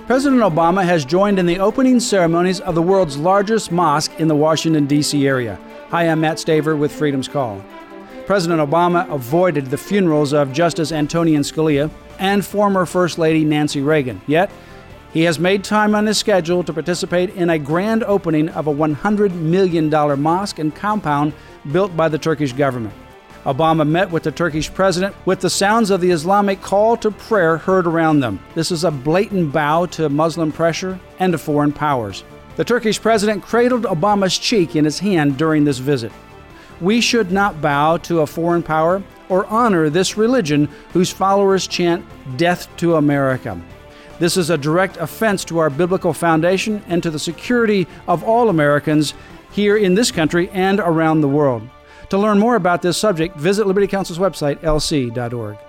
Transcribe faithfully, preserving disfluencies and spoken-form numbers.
President Obama has joined in the opening ceremonies of the world's largest mosque in the Washington, D C area. Hi, I'm Matt Staver with Freedom's Call. President Obama avoided the funerals of Justice Antonin Scalia and former First Lady Nancy Reagan. Yet, he has made time on his schedule to participate in a grand opening of a one hundred million dollars mosque and compound built by the Turkish government. Obama met with the Turkish president with the sounds of the Islamic call to prayer heard around them. This is a blatant bow to Muslim pressure and to foreign powers. The Turkish president cradled Obama's cheek in his hand during this visit. We should not bow to a foreign power or honor this religion whose followers chant death to America. This is a direct offense to our biblical foundation and to the security of all Americans here in this country and around the world. To learn more about this subject, visit Liberty Counsel's website, L C dot org.